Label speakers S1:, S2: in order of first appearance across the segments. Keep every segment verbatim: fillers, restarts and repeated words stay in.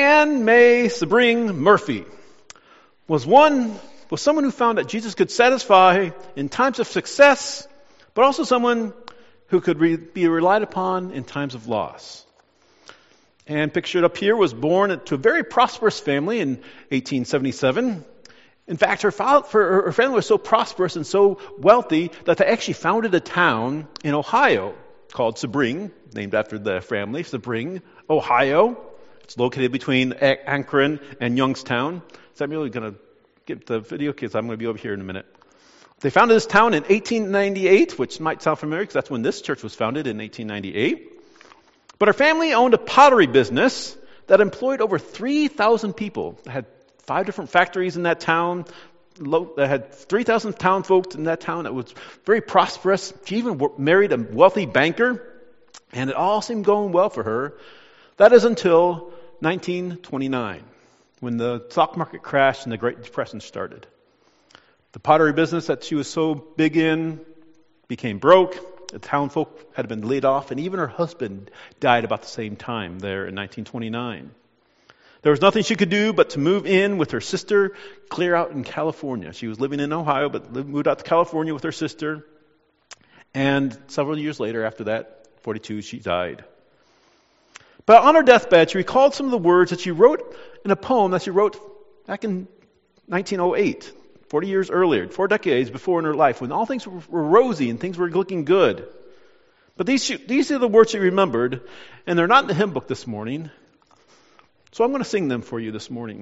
S1: Anne May Sebring Murphy was one was someone who found that Jesus could satisfy in times of success, but also someone who could re- be relied upon in times of loss. And pictured up here was born to a very prosperous family in eighteen seventy-seven. In fact, her, fa- for, her family was so prosperous and so wealthy that they actually founded a town in Ohio called Sebring, named after the family, Sebring, Ohio. It's located between Akron and Youngstown. Is that really going to get the video? Because I'm going to be over here in a minute. They founded this town in eighteen ninety-eight, which might sound familiar because that's when this church was founded in eighteen ninety-eight. But her family owned a pottery business that employed over three thousand people. It had five different factories in that town. They had three thousand town folks in that town that was very prosperous. She even married a wealthy banker, and it all seemed going well for her. That is until nineteen twenty-nine, when the stock market crashed and the Great Depression started. The pottery business that she was so big in became broke. The town folk had been laid off, and even her husband died about the same time there in nineteen twenty-nine. There was nothing she could do but to move in with her sister, clear out in California. She was living in Ohio, but moved out to California with her sister. And several years later, after that, forty-two, she died. But on her deathbed, she recalled some of the words that she wrote in a poem that she wrote back in nineteen oh eight, forty years earlier, four decades before in her life, when all things were rosy and things were looking good. But these, these are the words she remembered, and they're not in the hymn book this morning. So I'm going to sing them for you this morning.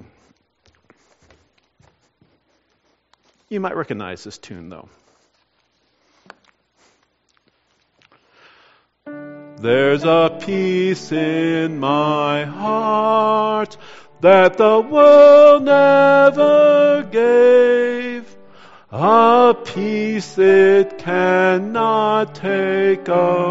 S1: You might recognize this tune, though. There's a peace in my heart that the world never gave, a peace it cannot take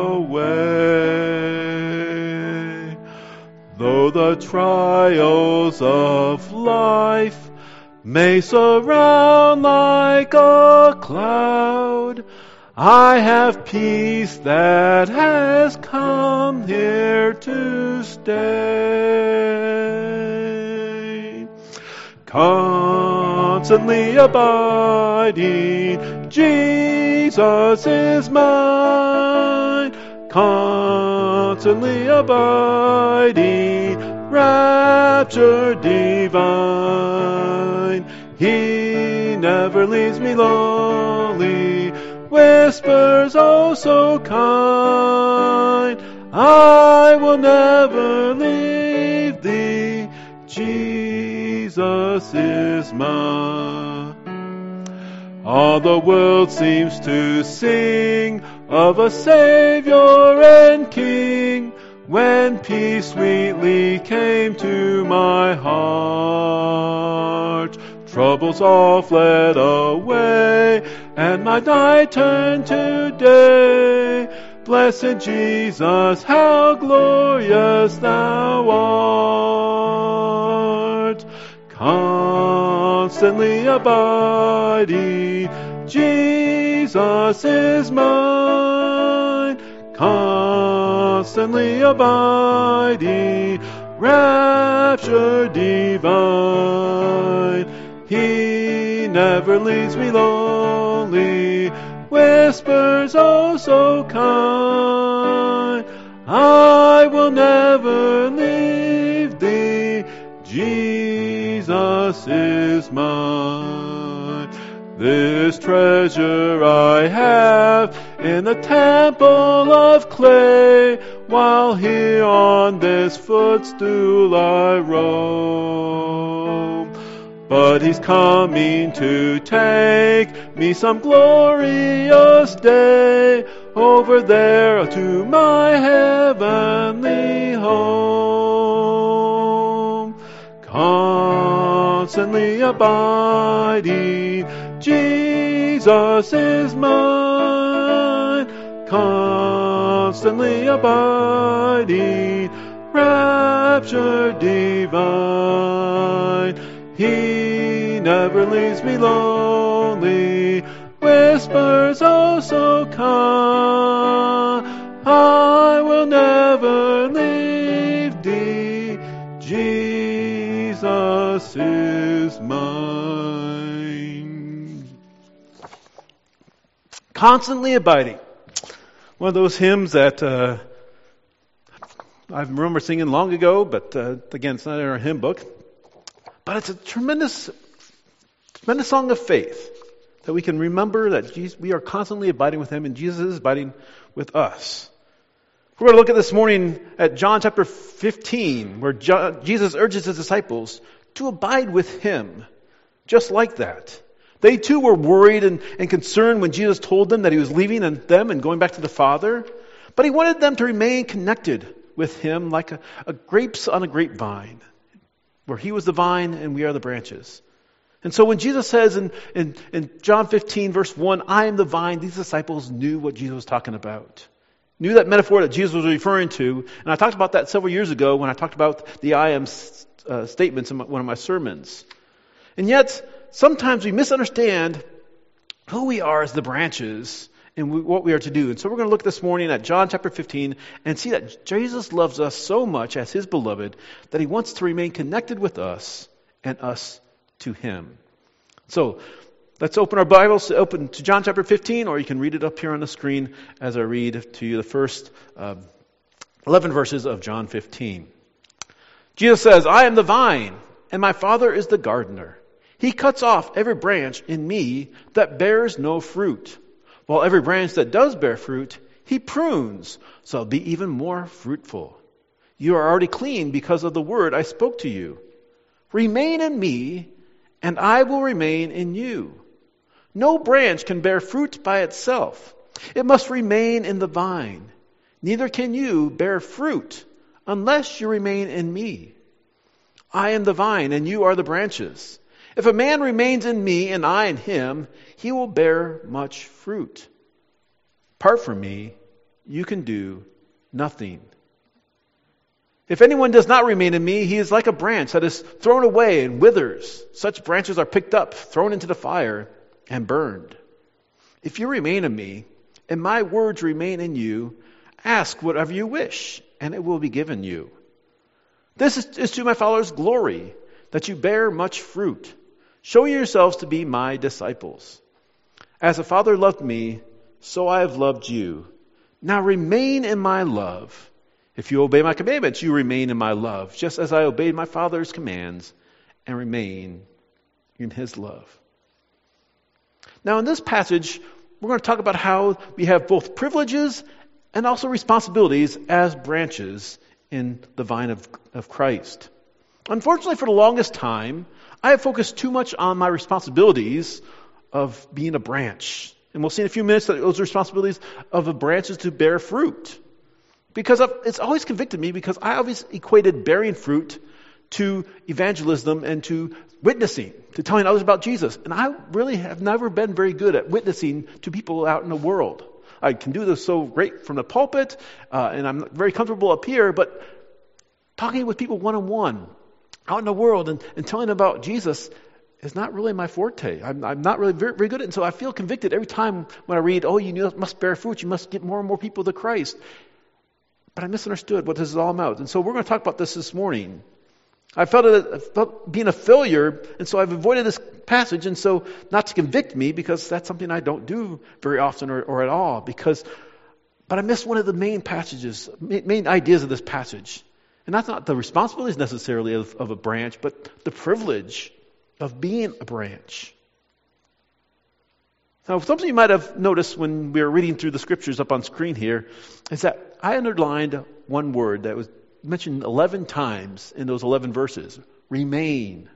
S1: away. Though the trials of life may surround like a cloud, I have peace that has come here to stay. Constantly abiding, Jesus is mine. Constantly abiding, rapture divine. He never leaves me lonely, whispers oh so kind, I will never leave thee, Jesus is mine. All the world seems to sing of a Savior and King, when peace sweetly came to my heart. Troubles all fled away, and my night turned to day. Blessed Jesus, how glorious thou art. Constantly abiding, Jesus is mine. Constantly abiding, rapture divine. He never leaves me lonely, whispers oh so kind, I will never leave thee, Jesus is mine. This treasure I have in the temple of clay, while here on this footstool I roam. But he's coming to take me some glorious day over there to my heavenly home. Constantly abiding, Jesus is mine. Constantly abiding, rapture divine. He never leaves me lonely, whispers oh so kind, I will never leave thee, Jesus. Jesus is mine. Constantly abiding. One of those hymns that uh, I remember singing long ago, but uh, again, it's not in our hymn book. But it's a tremendous, tremendous song of faith that we can remember that Jesus, we are constantly abiding with Him and Jesus is abiding with us. We're going to look at this morning at John chapter fifteen, where John, Jesus urges His disciples to abide with Him, just like that. They too were worried and, and concerned when Jesus told them that He was leaving and them and going back to the Father. But He wanted them to remain connected with Him like a, a grapes on a grapevine, where He was the vine and we are the branches. And so when Jesus says in, in, in John fifteen verse one, I am the vine, these disciples knew what Jesus was talking about. Knew that metaphor that Jesus was referring to. And I talked about that several years ago when I talked about the I am uh, statements in my, one of my sermons. And yet, sometimes we misunderstand who we are as the branches and we, what we are to do. And so we're going to look this morning at John chapter fifteen and see that Jesus loves us so much as His beloved that He wants to remain connected with us and us to Him. So let's open our Bibles, open to John chapter fifteen, or you can read it up here on the screen as I read to you the first uh, eleven verses of John fifteen. Jesus says, I am the vine, and my Father is the gardener. He cuts off every branch in me that bears no fruit, while every branch that does bear fruit, He prunes, so it'll be even more fruitful. You are already clean because of the word I spoke to you. Remain in me, and I will remain in you. No branch can bear fruit by itself. It must remain in the vine. Neither can you bear fruit unless you remain in me. I am the vine, and you are the branches. If a man remains in me and I in him, he will bear much fruit. Apart from me, you can do nothing. If anyone does not remain in me, he is like a branch that is thrown away and withers. Such branches are picked up, thrown into the fire, and burned. If you remain in me, and my words remain in you, ask whatever you wish, and it will be given you. This is, is to my Father's glory, that you bear much fruit. Show yourselves to be my disciples. As the Father loved me, so I have loved you. Now remain in my love. If you obey my commandments, you remain in my love, just as I obeyed my Father's commands and remain in His love. Now in this passage, we're going to talk about how we have both privileges and also responsibilities as branches in the vine of, of Christ. Unfortunately, for the longest time, I have focused too much on my responsibilities of being a branch. And we'll see in a few minutes that those responsibilities of a branch is to bear fruit. Because it's always convicted me because I always equated bearing fruit to evangelism and to witnessing, to telling others about Jesus. And I really have never been very good at witnessing to people out in the world. I can do this so great from the pulpit, uh, and I'm very comfortable up here, but talking with people one-on-one, out in the world and, and telling them about Jesus is not really my forte. I'm, I'm not really very, very good at it. And so I feel convicted every time when I read, oh, you must bear fruit. You must get more and more people to Christ. But I misunderstood what this is all about. And so we're going to talk about this this morning. I felt, it, I felt being a failure, and so I've avoided this passage. And so not to convict me, because that's something I don't do very often or, or at all. Because, but I missed one of the main passages, main ideas of this passage. And that's not the responsibilities necessarily of, of a branch, but the privilege of being a branch. Now, something you might have noticed when we were reading through the scriptures up on screen here is that I underlined one word that was mentioned eleven times in those eleven verses. Remain.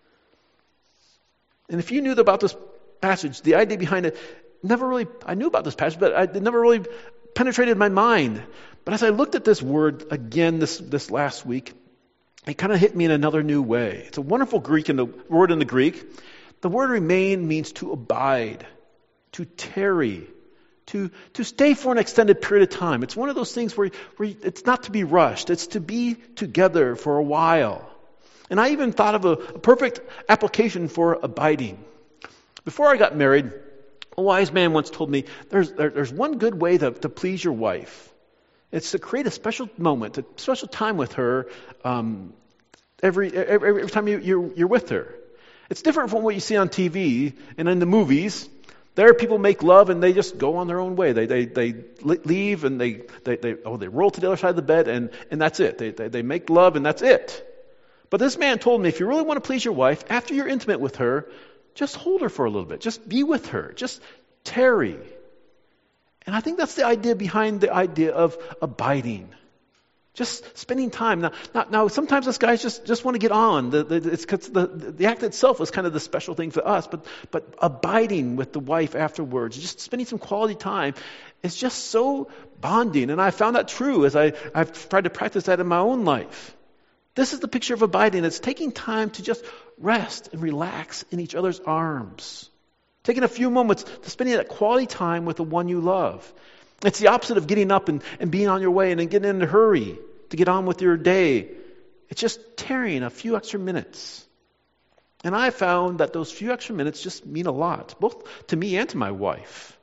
S1: And if you knew about this passage, the idea behind it, never really, I knew about this passage, but I, it never really penetrated my mind. But as I looked at this word again this, this last week, it kind of hit me in another new way. It's a wonderful Greek in the word in the Greek. The word remain means to abide, to tarry, to, to stay for an extended period of time. It's one of those things where, where it's not to be rushed. It's to be together for a while. And I even thought of a, a perfect application for abiding. Before I got married, a wise man once told me, there's, there, there's one good way to, to please your wife. It's to create a special moment, a special time with her um, every every, every time you, you're, you're with her. It's different from what you see on T V and in the movies. There, people make love and they just go on their own way. They they they leave and they they, they oh they roll to the other side of the bed and, and that's it. They, they they make love and that's it. But this man told me, if you really want to please your wife, after you're intimate with her, just hold her for a little bit. Just be with her. Just tarry. And I think that's the idea behind the idea of abiding. Just spending time. Now, now, now sometimes us guys just, just want to get on. The, the, it's, the, the act itself is kind of the special thing for us, but, but abiding with the wife afterwards, just spending some quality time, is just so bonding. And I found that true as I, I've tried to practice that in my own life. This is the picture of abiding. It's taking time to just rest and relax in each other's arms. Taking a few moments to spending that quality time with the one you love. It's the opposite of getting up and, and being on your way and then getting in a hurry to get on with your day. It's just tarrying a few extra minutes. And I found that those few extra minutes just mean a lot, both to me and to my wife.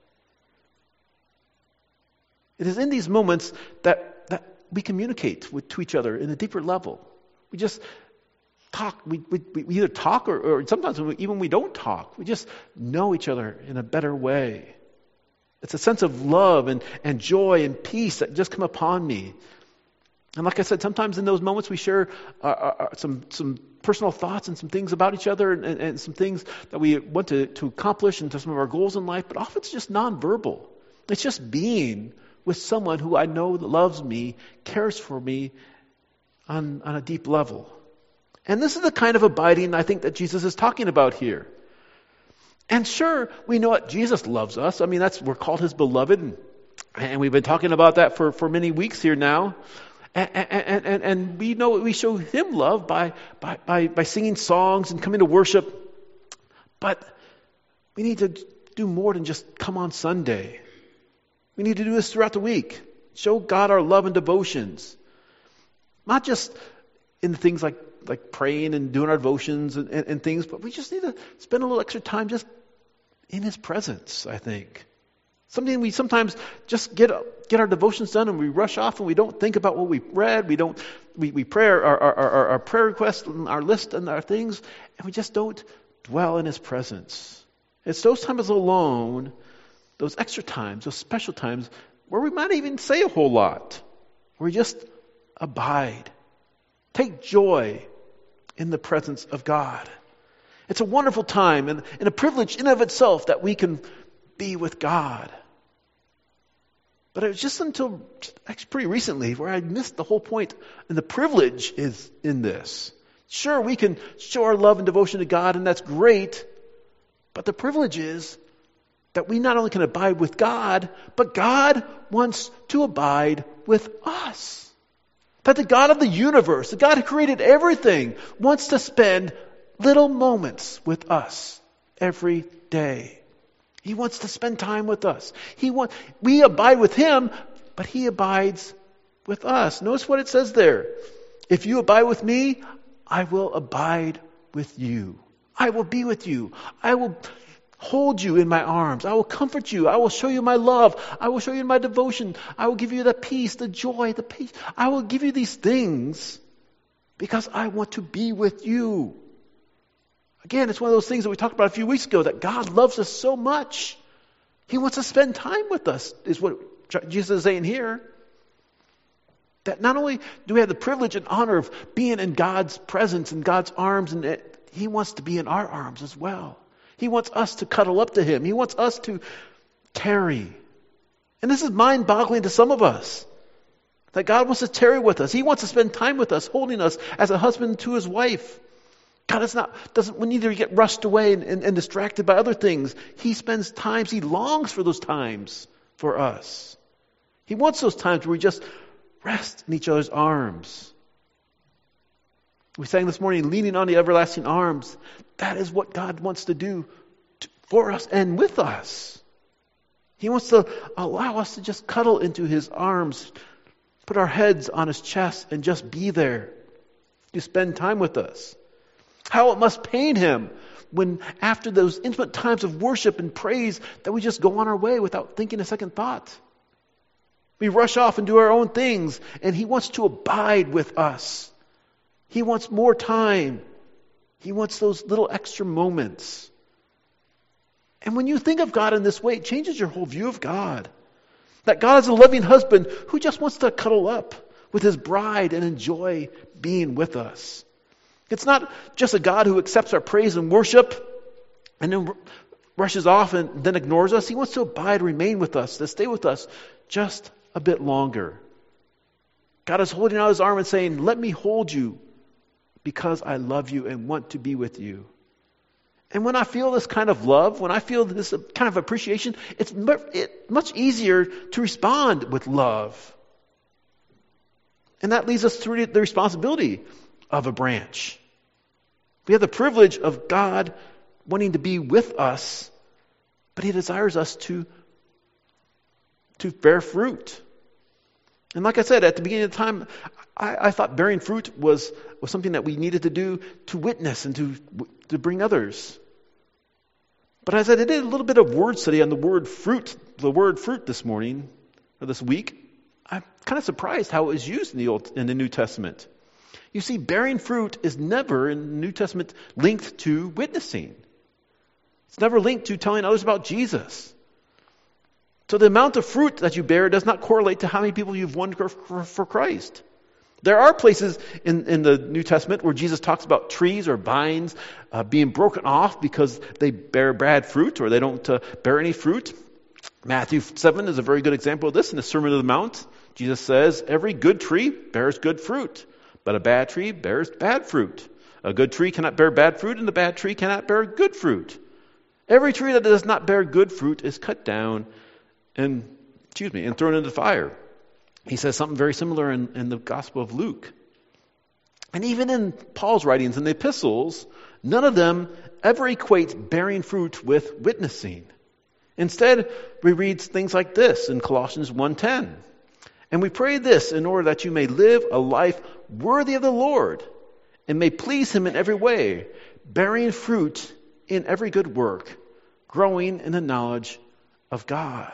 S1: It is in these moments that, that we communicate with, to each other in a deeper level. We just talk. We, we, we either talk or, or sometimes when we, even when we don't talk, we just know each other in a better way. It's a sense of love and, and joy and peace that just come upon me. And like I said, sometimes in those moments we share uh, uh, some some personal thoughts and some things about each other and, and, and some things that we want to, to accomplish and to some of our goals in life. But often it's just nonverbal. It's just being with someone who I know loves me, cares for me on, on a deep level. And this is the kind of abiding I think that Jesus is talking about here. And sure, we know that Jesus loves us. I mean, that's we're called his beloved. And, and we've been talking about that for, for many weeks here now. And, and, and, and we know we show him love by, by, by, by singing songs and coming to worship. But we need to do more than just come on Sunday. We need to do this throughout the week. Show God our love and devotions. Not just in things like, like praying and doing our devotions and, and, and things, but we just need to spend a little extra time just in his presence, I think. Something we sometimes just get get our devotions done and we rush off and we don't think about what we read. We don't we, we pray our, our, our, our prayer requests and our list and our things, and we just don't dwell in his presence. It's those times alone, those extra times, those special times, where we might even say a whole lot, where we just abide. Take joy in the presence of God. It's a wonderful time and, and a privilege in and of itself that we can be with God. But it was just until actually pretty recently where I missed the whole point, and the privilege is in this. Sure, we can show our love and devotion to God, and that's great, but the privilege is that we not only can abide with God, but God wants to abide with us. That the God of the universe, the God who created everything, wants to spend little moments with us every day. He wants to spend time with us. He want, we abide with him, but he abides with us. Notice what it says there. If you abide with me, I will abide with you. I will be with you. I will hold you in my arms. I will comfort you. I will show you my love. I will show you my devotion. I will give you the peace, the joy, the peace. I will give you these things because I want to be with you. Again, it's one of those things that we talked about a few weeks ago, that God loves us so much. He wants to spend time with us, is what Jesus is saying here. That not only do we have the privilege and honor of being in God's presence and God's arms, and it, he wants to be in our arms as well. He wants us to cuddle up to him. He wants us to tarry. And this is mind-boggling to some of us. That God wants to tarry with us. He wants to spend time with us, holding us as a husband to his wife. God is not, doesn't we need to get rushed away and, and, and distracted by other things. He spends times, he longs for those times for us. He wants those times where we just rest in each other's arms. We sang this morning, leaning on the everlasting arms. That is what God wants to do to, for us and with us. He wants to allow us to just cuddle into his arms, put our heads on his chest and just be there to spend time with us. How it must pain him when after those intimate times of worship and praise that we just go on our way without thinking a second thought. We rush off and do our own things, and he wants to abide with us. He wants more time. He wants those little extra moments. And when you think of God in this way, it changes your whole view of God. That God is a loving husband who just wants to cuddle up with his bride and enjoy being with us. It's not just a God who accepts our praise and worship and then rushes off and then ignores us. He wants to abide, remain with us, to stay with us just a bit longer. God is holding out his arm and saying, let me hold you because I love you and want to be with you. And when I feel this kind of love, when I feel this kind of appreciation, it's much easier to respond with love. And that leads us to the responsibility of a branch. We have the privilege of God wanting to be with us, but he desires us to, to bear fruit. And like I said, at the beginning of the time, I, I thought bearing fruit was, was something that we needed to do to witness and to, to bring others. But as I did a little bit of word study on the word fruit, the word fruit this morning, or this week, I'm kind of surprised how it was used in the Old, in the New Testament. You see, bearing fruit is never in the New Testament linked to witnessing. It's never linked to telling others about Jesus. So the amount of fruit that you bear does not correlate to how many people you've won for, for, for Christ. There are places in, in the New Testament where Jesus talks about trees or vines uh, being broken off because they bear bad fruit or they don't uh, bear any fruit. Matthew seven is a very good example of this in the Sermon on the Mount. Jesus says, every good tree bears good fruit, but a bad tree bears bad fruit. A good tree cannot bear bad fruit, and a bad tree cannot bear good fruit. Every tree that does not bear good fruit is cut down and, excuse me, and thrown into the fire. He says something very similar in, in the Gospel of Luke. And even in Paul's writings in the epistles, none of them ever equate bearing fruit with witnessing. Instead, we read things like this in Colossians one ten. And we pray this in order that you may live a life worthy of the Lord and may please him in every way, bearing fruit in every good work, growing in the knowledge of God.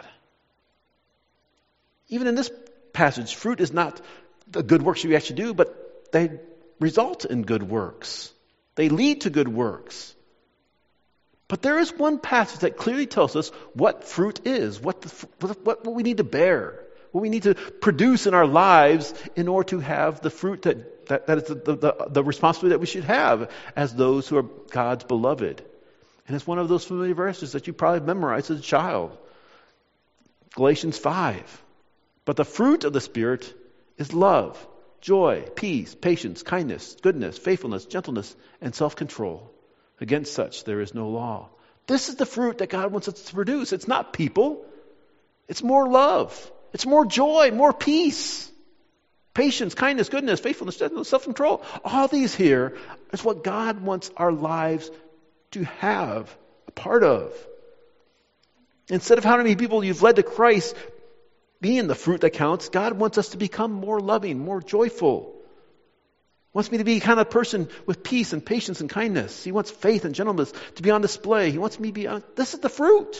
S1: Even in this passage, fruit is not the good works you actually do, but they result in good works. They lead to good works. But there is one passage that clearly tells us what fruit is, what, the, what, what we need to bear, what we need to produce in our lives in order to have the fruit that, that, that is the, the, the responsibility that we should have as those who are God's beloved. And it's one of those familiar verses that you probably memorized as a child. Galatians five. But the fruit of the Spirit is love, joy, peace, patience, kindness, goodness, faithfulness, gentleness, and self-control. Against such there is no law. This is the fruit that God wants us to produce. It's not people. It's more love. It's more joy, more peace, patience, kindness, goodness, faithfulness, gentleness, self-control. All these here is what God wants our lives to have a part of. Instead of how many people you've led to Christ being the fruit that counts, God wants us to become more loving, more joyful. Wants me to be the kind of person with peace and patience and kindness. He wants faith and gentleness to be on display. He wants me to be on, this is the fruit.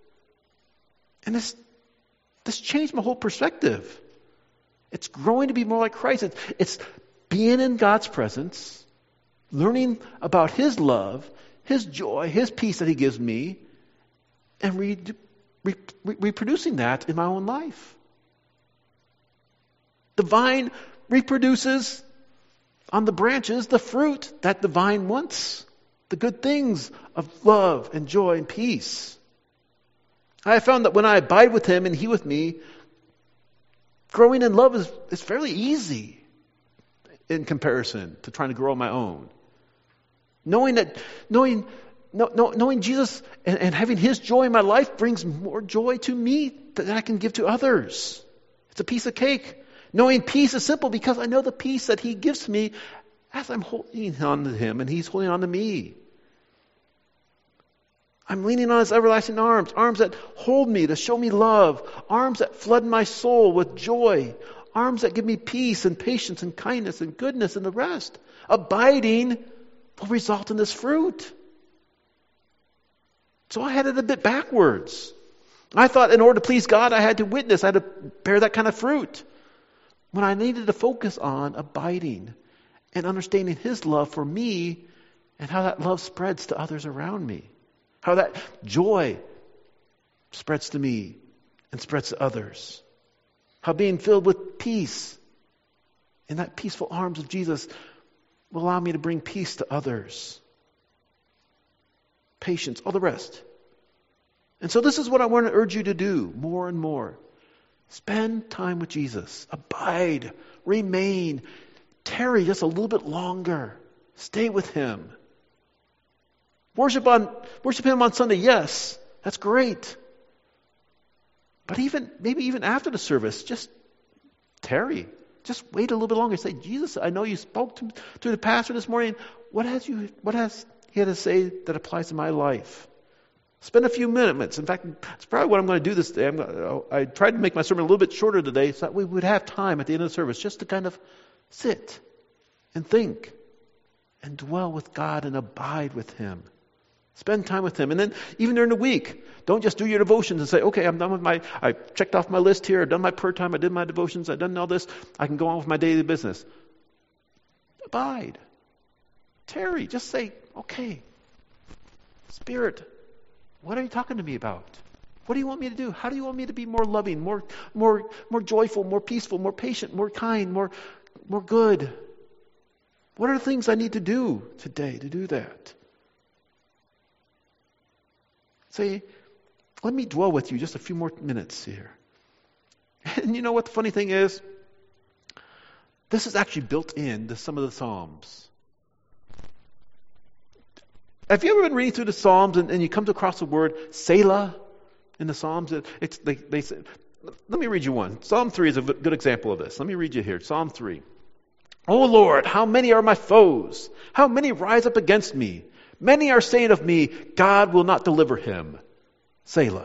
S1: And this, this changed my whole perspective. It's growing to be more like Christ. It's, it's being in God's presence, learning about His love, His joy, His peace that He gives me, and re, re, re, reproducing that in my own life. The vine reproduces on the branches the fruit that the vine wants, the good things of love and joy and peace. I have found that when I abide with Him and He with me, growing in love is, is fairly easy in comparison to trying to grow on my own. Knowing that, knowing, know, know, knowing Jesus and, and having His joy in my life brings more joy to me that I can give to others. It's a piece of cake. Knowing peace is simple because I know the peace that He gives me as I'm holding on to Him and He's holding on to me. I'm leaning on His everlasting arms, arms that hold me, to show me love, arms that flood my soul with joy, arms that give me peace and patience and kindness and goodness and the rest. Abiding will result in this fruit. So I had it a bit backwards. I thought in order to please God, I had to witness, I had to bear that kind of fruit. When I needed to focus on abiding and understanding his love for me and how that love spreads to others around me. How that joy spreads to me and spreads to others. How being filled with peace in that peaceful arms of Jesus will allow me to bring peace to others. Patience, all the rest. And so this is what I want to urge you to do more and more. Spend time with Jesus. Abide. Remain. Tarry just a little bit longer. Stay with him. Worship on worship him on Sunday, yes. That's great. But even maybe even after the service, just tarry. Just wait a little bit longer. Say, Jesus, I know you spoke to, to the pastor this morning. What has you what has he had to say that applies to my life? Spend a few minutes. In fact, it's probably what I'm going to do this day. I'm going to, I tried to make my sermon a little bit shorter today so that we would have time at the end of the service just to kind of sit and think and dwell with God and abide with him. Spend time with him. And then even during the week, don't just do your devotions and say, okay, I'm done with my, I checked off my list here, I've done my prayer time, I did my devotions, I've done all this, I can go on with my daily business. Abide. Tarry. Just say, okay, Spirit, what are you talking to me about? What do you want me to do? How do you want me to be more loving, more more, more joyful, more peaceful, more patient, more kind, more, more good? What are the things I need to do today to do that? Say, let me dwell with you just a few more minutes here. And you know what the funny thing is? This is actually built into some of the Psalms. Have you ever been reading through the Psalms and, and you come across the word Selah in the Psalms? It, it's, they, they say, let me read you one. Psalm three is a good example of this. Let me read you here. Psalm three. O Lord, how many are my foes? How many rise up against me? Many are saying of me, God will not deliver him. Selah.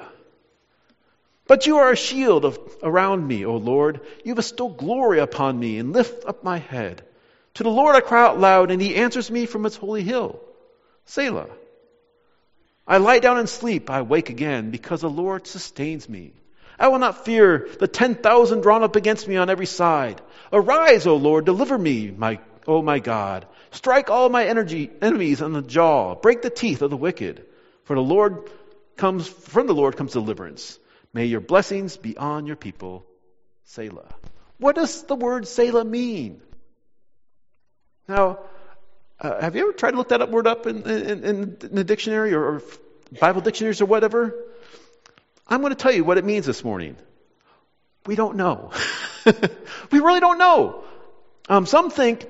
S1: But you are a shield of, around me, O Lord. You bestow glory upon me and lift up my head. To the Lord I cry out loud, and he answers me from his holy hill. Selah. I lie down and sleep, I wake again, because the Lord sustains me. I will not fear the ten thousand drawn up against me on every side. Arise, O Lord, deliver me, my O my God. Strike all my energy, enemies on the jaw. Break the teeth of the wicked. For the Lord comes, from the Lord comes deliverance. May your blessings be on your people. Selah. What does the word Selah mean? Now, uh, have you ever tried to look that up, word up in, in, in the dictionary or, or Bible dictionaries or whatever? I'm going to tell you what it means this morning. We don't know. We really don't know. Um, some think,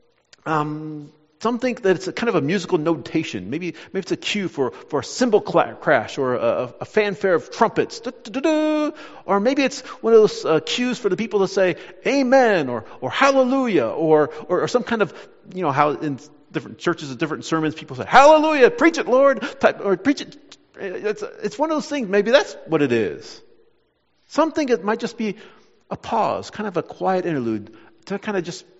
S1: um, some think that it's a kind of a musical notation. Maybe, maybe it's a cue for, for a cymbal cla- crash or a, a fanfare of trumpets. Da-da-da-da. Or maybe it's one of those uh, cues for the people to say Amen or or Hallelujah or, or or some kind of, you know, how in different churches and different sermons people say Hallelujah, preach it, Lord, type, or preach it. It's it's one of those things. Maybe that's what it is. Some think it might just be a pause, kind of a quiet interlude to kind of just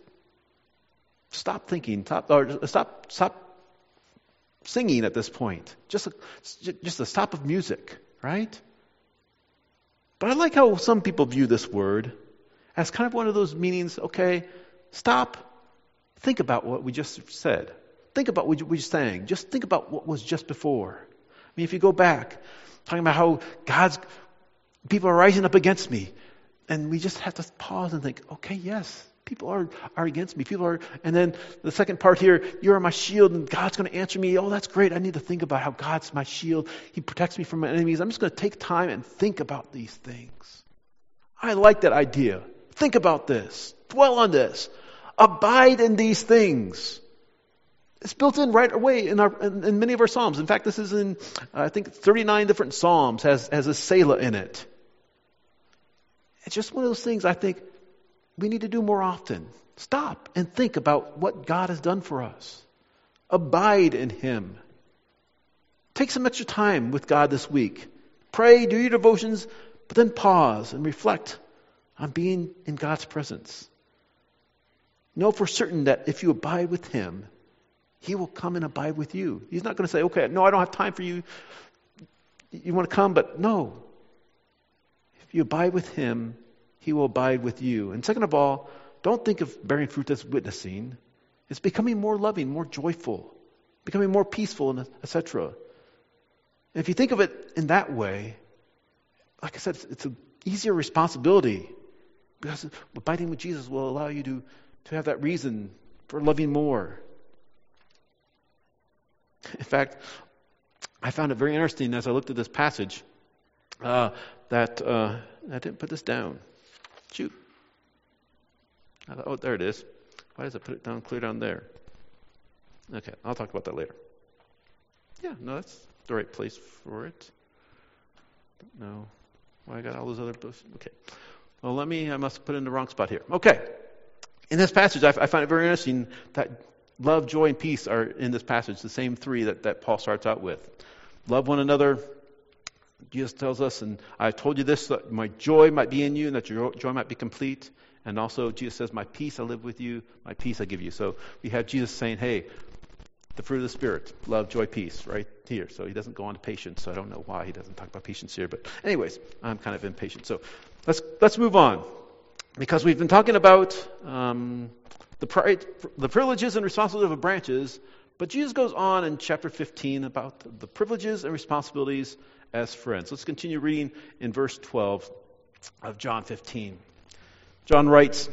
S1: stop thinking, stop or stop stop singing at this point. Just a, just a stop of music, right? But I like how some people view this word as kind of one of those meanings. Okay, stop, think about what we just said. Think about what we just sang. Just think about what was just before. I mean, if you go back, talking about how God's people are rising up against me, and we just have to pause and think, okay, yes, people are, are against me. People are, and then the second part here, you are my shield, and God's going to answer me. Oh, that's great. I need to think about how God's my shield. He protects me from my enemies. I'm just going to take time and think about these things. I like that idea. Think about this. Dwell on this. Abide in these things. It's built in right away in, our, in, in many of our Psalms. In fact, this is in, uh, I think, thirty-nine different Psalms has, has a Selah in it. It's just one of those things I think we need to do more often. Stop and think about what God has done for us. Abide in him. Take some extra time with God this week. Pray, do your devotions, but then pause and reflect on being in God's presence. Know for certain that if you abide with him, he will come and abide with you. He's not going to say, okay, no, I don't have time for you. You want to come, but no. If you abide with him, he will abide with you. And second of all, don't think of bearing fruit as witnessing. It's becoming more loving, more joyful, becoming more peaceful, and et cetera. And if you think of it in that way, like I said, it's, it's an easier responsibility because abiding with Jesus will allow you to, to have that reason for loving more. In fact, I found it very interesting as I looked at this passage uh, that uh, I didn't put this down. Shoot. I thought, oh, there it is. Why does it put it down clear down there? Okay, I'll talk about that later. Yeah, no, that's the right place for it. No. Why I got all those other books? Okay. Well, let me, I must put it in the wrong spot here. Okay. In this passage, I, I find it very interesting that love, joy, and peace are in this passage, the same three that, that Paul starts out with. Love one another. Jesus tells us, and I told you this, that my joy might be in you and that your joy might be complete. And also Jesus says, my peace I live with you, my peace I give you. So we have Jesus saying, hey, the fruit of the Spirit, love, joy, peace, right here. So he doesn't go on to patience. So I don't know why he doesn't talk about patience here. But anyways, I'm kind of impatient. So let's let's move on. Because we've been talking about um, the, pri- the privileges and responsibilities of branches. But Jesus goes on in chapter fifteen about the privileges and responsibilities as friends. Let's continue reading in verse twelve of John fifteen. John writes,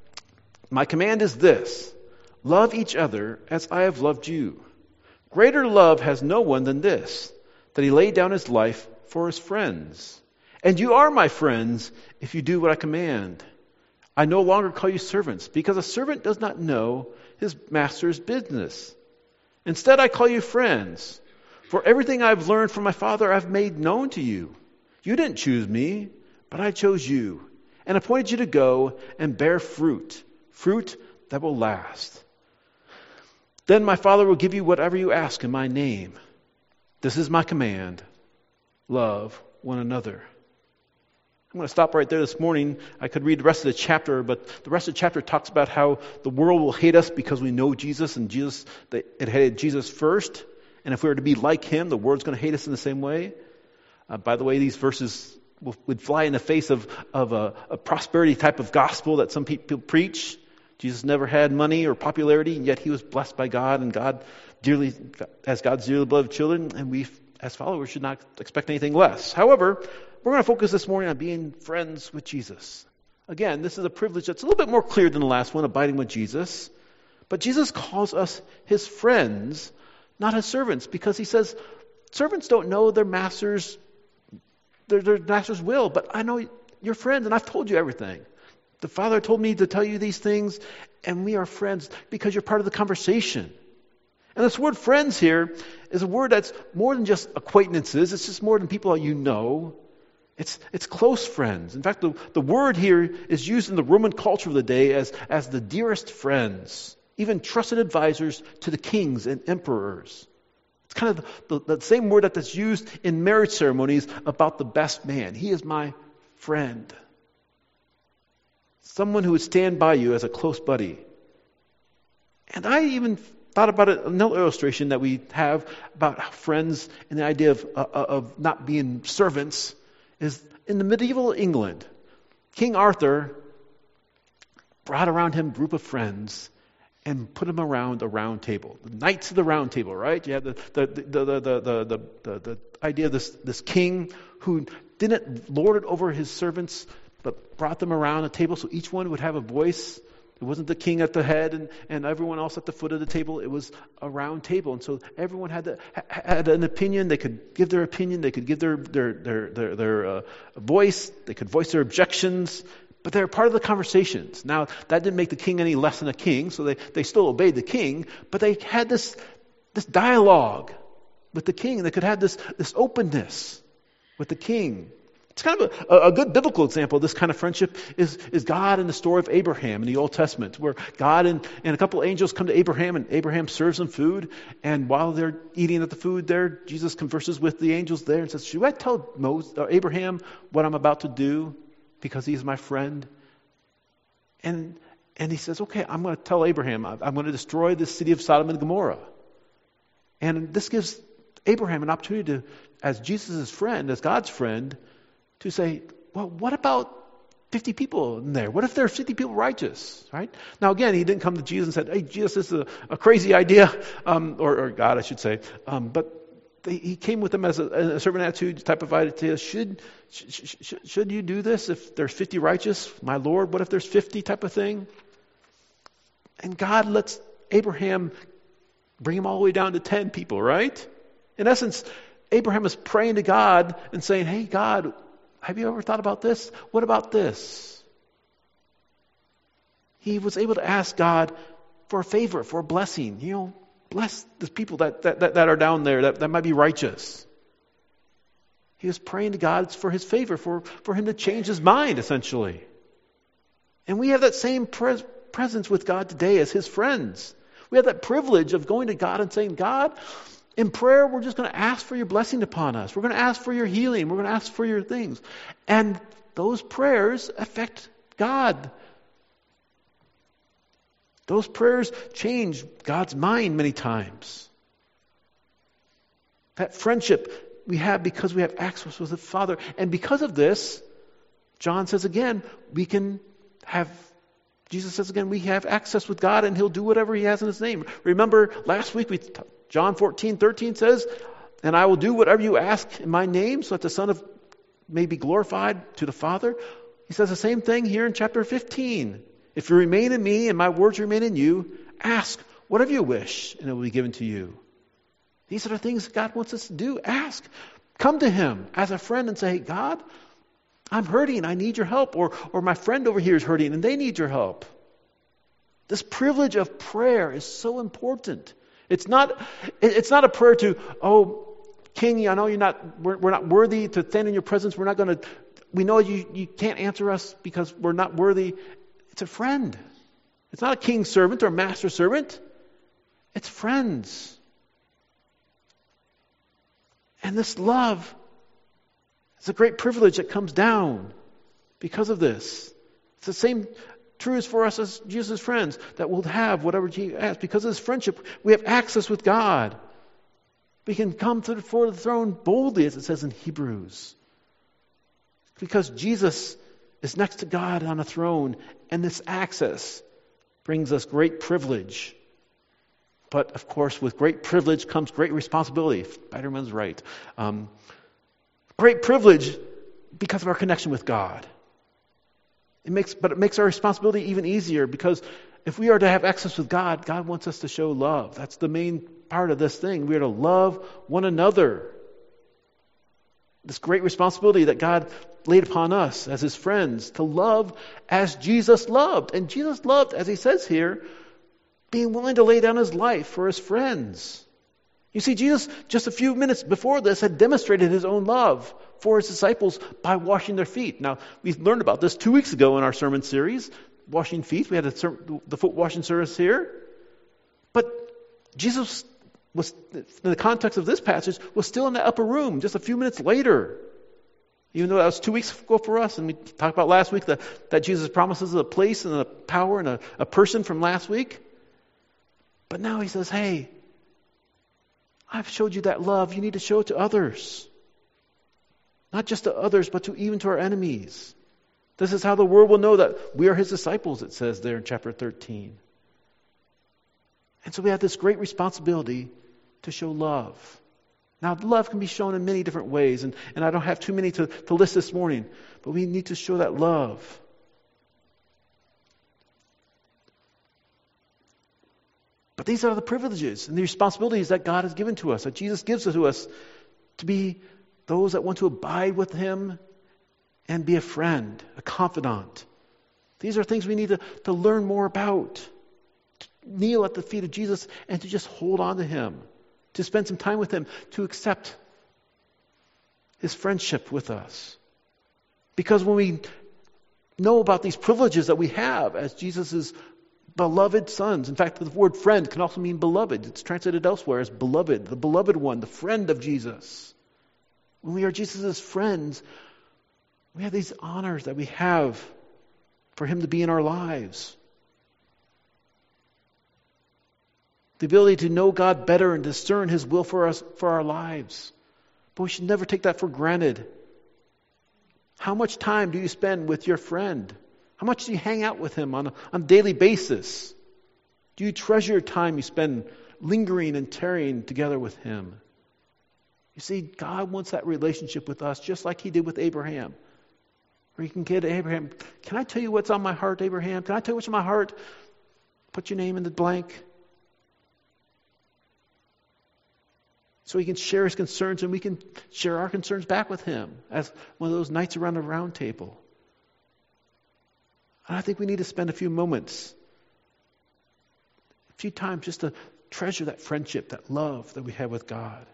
S1: my command is this, love each other as I have loved you. Greater love has no one than this, that he laid down his life for his friends. And you are my friends if you do what I command. I no longer call you servants, because a servant does not know his master's business. Instead, I call you friends, for everything I've learned from my Father I've made known to you. You didn't choose me, but I chose you, and appointed you to go and bear fruit, fruit that will last. Then my Father will give you whatever you ask in my name. This is my command. Love one another. I'm going to stop right there this morning. I could read the rest of the chapter, but the rest of the chapter talks about how the world will hate us because we know Jesus, and Jesus, it hated Jesus first. And if we were to be like him, the world's going to hate us in the same way. Uh, by the way, these verses would fly in the face of, of a, a prosperity type of gospel that some people preach. Jesus never had money or popularity, and yet he was blessed by God, and God dearly, as God's dearly beloved children, and we, as followers, should not expect anything less. However, we're going to focus this morning on being friends with Jesus. Again, this is a privilege that's a little bit more clear than the last one, abiding with Jesus. But Jesus calls us his friends, not his servants, because he says servants don't know their master's their, their master's will, but I know you're friends, and I've told you everything. The Father told me to tell you these things, and we are friends because you're part of the conversation. And this word friends here is a word that's more than just acquaintances. It's just more than people you know. It's it's close friends. In fact, the, the word here is used in the Roman culture of the day as, as the dearest friends, even trusted advisors to the kings and emperors. It's kind of the, the, the same word that that's used in marriage ceremonies about the best man. He is my friend. Someone who would stand by you as a close buddy. And I even thought about it, another illustration that we have about friends and the idea of, uh, of not being servants is in the medieval England. King Arthur brought around him a group of friends and put them around a round table. The Knights of the Round Table, right? You have the the the the the the, the, the, the idea of this, this king who didn't lord it over his servants, but brought them around a table so each one would have a voice. It wasn't the king at the head and, and everyone else at the foot of the table. It was a round table. And so everyone had the, had an opinion. They could give their opinion. They could give their their their their, their uh, voice. They could voice their objections. But they were part of the conversations. Now, that didn't make the king any less than a king, so they, they still obeyed the king, but they had this this dialogue with the king. They could have this, this openness with the king. It's kind of a, a good biblical example of this kind of friendship is, is God in the story of Abraham in the Old Testament, where God and, and a couple of angels come to Abraham, and Abraham serves them food, and while they're eating at the food there, Jesus converses with the angels there and says, should I tell Moses, or Abraham what I'm about to do? Because he's my friend. And and he says, okay, I'm going to tell Abraham, I'm going to destroy the city of Sodom and Gomorrah. And this gives Abraham an opportunity to, as Jesus' friend, as God's friend, to say, well, what about fifty people in there. What if there are fifty people righteous, right? Now, again, he didn't come to Jesus and said, hey, Jesus, this is a, a crazy idea, um, or, or God, I should say. Um, but they, he came with them as a, a servant attitude type of idea. Should, sh- sh- should you do this if there's fifty righteous? My Lord, what if there's fifty type of thing? And God lets Abraham bring him all the way down to ten people, right? In essence, Abraham is praying to God and saying, hey, God, have you ever thought about this? What about this? He was able to ask God for a favor, for a blessing. You know, bless the people that, that, that, that are down there that, that might be righteous. He was praying to God for his favor, for, for him to change his mind, essentially. And we have that same pres- presence with God today as his friends. We have that privilege of going to God and saying, God, in prayer, we're just going to ask for your blessing upon us. We're going to ask for your healing. We're going to ask for your things. And those prayers affect God. Those prayers change God's mind many times. That friendship we have because we have access with the Father. And because of this, John says again, we can have, Jesus says again, we have access with God and he'll do whatever he has in his name. Remember last week we t- John fourteen thirteen says, and I will do whatever you ask in my name so that the Son of may be glorified to the Father. He says the same thing here in chapter fifteen. If you remain in me and my words remain in you, ask whatever you wish and it will be given to you. These are the things God wants us to do. Ask. Come to him as a friend and say, God, I'm hurting. I need your help. Or, or my friend over here is hurting and they need your help. This privilege of prayer is so important. It's not, it's not a prayer to, oh, King, I know you're not, we're, we're not worthy to stand in your presence. We're not going to, we know you, you can't answer us because we're not worthy. It's a friend. It's not a king's servant or master servant. It's friends. And this love is a great privilege that comes down because of this. It's the same true is for us as Jesus' friends, that we'll have whatever he asks. Because of this friendship, we have access with God. We can come to the before the throne boldly, as it says in Hebrews. Because Jesus is next to God on a throne, and this access brings us great privilege. But, of course, with great privilege comes great responsibility. Spider-Man's right. Um, great privilege because of our connection with God. It makes, but it makes our responsibility even easier because if we are to have access with God, God wants us to show love. That's the main part of this thing. We are to love one another. This great responsibility that God laid upon us as his friends to love as Jesus loved. And Jesus loved, as he says here, being willing to lay down his life for his friends. You see, Jesus, just a few minutes before this, had demonstrated his own love for his disciples by washing their feet. Now, we learned about this two weeks ago in our sermon series, washing feet. We had a, the foot washing service here. But Jesus was, in the context of this passage, was still in the upper room just a few minutes later. Even though that was two weeks ago for us, and we talked about last week that, that Jesus promises a place and a power and a, a person from last week. But now he says, hey, I've showed you that love. You need to show it to others. Not just to others, but to even to our enemies. This is how the world will know that we are his disciples, it says there in chapter thirteen. And so we have this great responsibility to show love. Now, love can be shown in many different ways, and, and I don't have too many to, to list this morning, but we need to show that love. But these are the privileges and the responsibilities that God has given to us, that Jesus gives to us, to be those that want to abide with him and be a friend, a confidant. These are things we need to, to learn more about. To kneel at the feet of Jesus and to just hold on to him. To spend some time with him. To accept his friendship with us. Because when we know about these privileges that we have as Jesus' beloved sons. In fact, the word friend can also mean beloved. It's translated elsewhere as beloved. The beloved one, the friend of Jesus. When we are Jesus' friends, we have these honors that we have for him to be in our lives. The ability to know God better and discern his will for us, for our lives. But we should never take that for granted. How much time do you spend with your friend? How much do you hang out with him on a, on a daily basis? Do you treasure your time you spend lingering and tarrying together with him? You see, God wants that relationship with us just like he did with Abraham. Where you can get to Abraham, can I tell you what's on my heart, Abraham? Can I tell you what's on my heart? Put your name in the blank. So he can share his concerns and we can share our concerns back with him as one of those nights around the round table. And I think we need to spend a few moments, a few times just to treasure that friendship, that love that we have with God.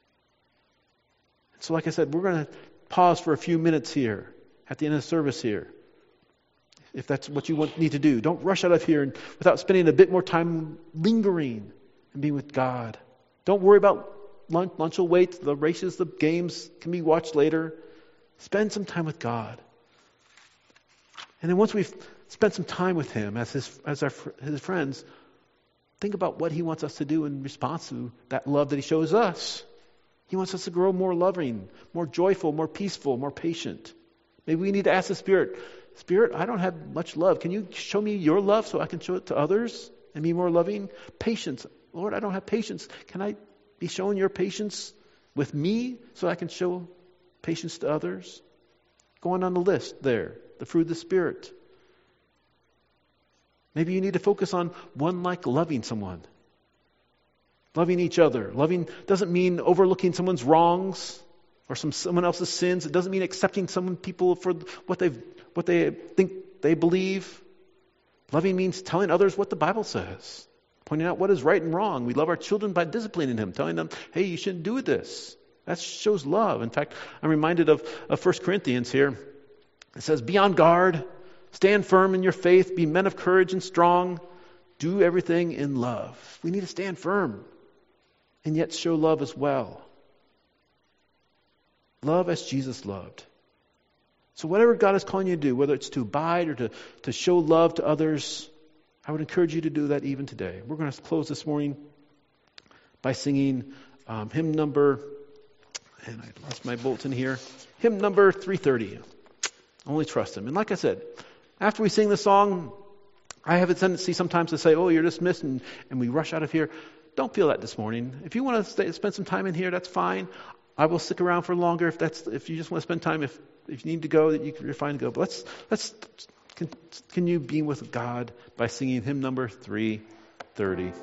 S1: So like I said, we're going to pause for a few minutes here at the end of the service here. If that's what you want, need to do. Don't rush out of here and, without spending a bit more time lingering and being with God. Don't worry about lunch. Lunch will wait. The races, the games can be watched later. Spend some time with God. And then once we've spent some time with him as his, as our, his friends, think about what he wants us to do in response to that love that he shows us. He wants us to grow more loving, more joyful, more peaceful, more patient. Maybe we need to ask the Spirit, Spirit, I don't have much love. Can you show me your love so I can show it to others and be more loving? Patience. Lord, I don't have patience. Can I be showing your patience with me so I can show patience to others? Going on the list there, the fruit of the Spirit. Maybe you need to focus on one like loving someone. Loving each other. Loving doesn't mean overlooking someone's wrongs or some someone else's sins. It doesn't mean accepting some people for what they what they think they believe. Loving means telling others what the Bible says, pointing out what is right and wrong. We love our children by disciplining them, telling them, "Hey, you shouldn't do this." That shows love. In fact, I'm reminded of, of First Corinthians here. It says, "Be on guard, stand firm in your faith, be men of courage and strong, do everything in love." We need to stand firm and yet show love as well. Love as Jesus loved. So whatever God is calling you to do, whether it's to abide or to, to show love to others, I would encourage you to do that even today. We're going to close this morning by singing um, hymn number, and I lost my bulletin here, hymn number three thirty. Only trust him. And like I said, after we sing the song, I have a tendency sometimes to say, "Oh, you're dismissed," and, and we rush out of here. Don't feel that this morning. If you want to stay, spend some time in here, that's fine. I will stick around for longer if that's if you just want to spend time. If if you need to go, that you, you're fine to go. But let's let's continue being with God by singing hymn number three thirty.